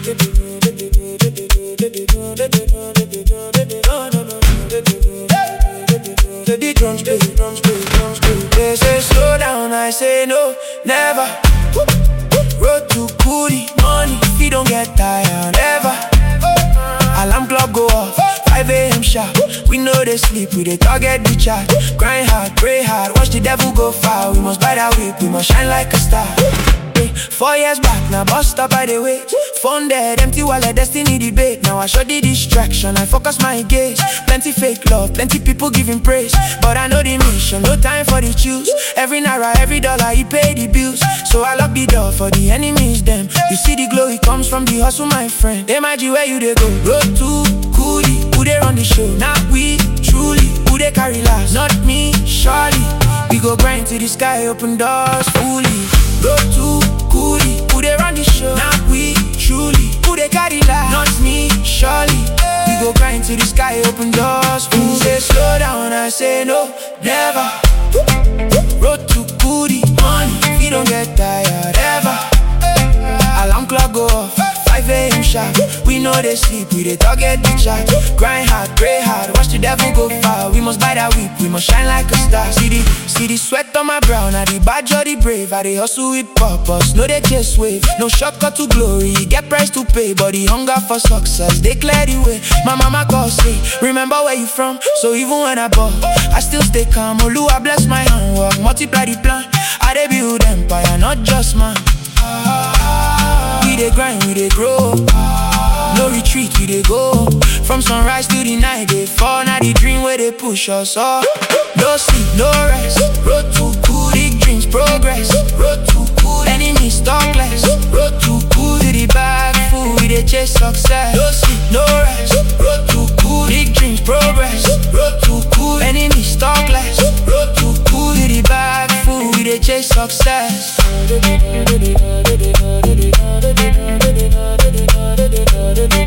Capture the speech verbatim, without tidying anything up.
The drums play, drums play, drums play. They say slow down, I say no, never. Road to Kudi, money, if you don't get tired, ever. Alarm clock go off, five A M sharp. We know they sleep, we they target the chat. Grind hard, pray hard, watch the devil go far. We must buy that whip, we must shine like a star. Four years back, now bus stop by the way. Phone dead, empty wallet, destiny debate. Now I show the distraction, I focus my gaze. Plenty fake love, plenty people giving praise, but I know the mission, no time for the choose. Every naira, every dollar, he pay the bills. So I lock the door for the enemies, them. You see the glow, it comes from the hustle, my friend. They might where you they go. Road to Kudi, who they run the show? Not we, truly, who they carry last? Not me, surely. We go grind to the sky, open doors fully. Road to Kudi, who they run the show? Not we, truly, who they carry last? Not me, surely. We go grind to the sky, open doors fully. Who say slow down, I say no, never. Road to Kudi, money, if you don't get tired, ever. Alarm clock go off, five A M sharp. We know they sleep, we they target the chat. Grind hard, pray hard, watch the devil go far. We must buy that whip, we must shine like a star. See the, see the sweat on my brow, now the badge or the brave. I they hustle with purpose, no they chase wave. No shortcut to glory, get price to pay. But the hunger for success, they clear the way. My mama call say, remember where you from? So even when I ball, I still stay calm. Oluwa bless my handwork, multiply the plan. I they build empire, not just man. We dey grind, we dey grow. No retreat, we dey go. From sunrise to the night, they fall. Now the dream where they push us all. No sleep, no rest. Road to cool, big dreams, progress. Road to cool, enemies talk less. Road to cool, to the bag full, we dey chase success. No sleep, no rest. Road to cool, big dreams, progress. Road to cool, enemies talk less. Road to cool, to the bag full, we dey chase success. Da da da da da da da da da da da da da da da da da da da da.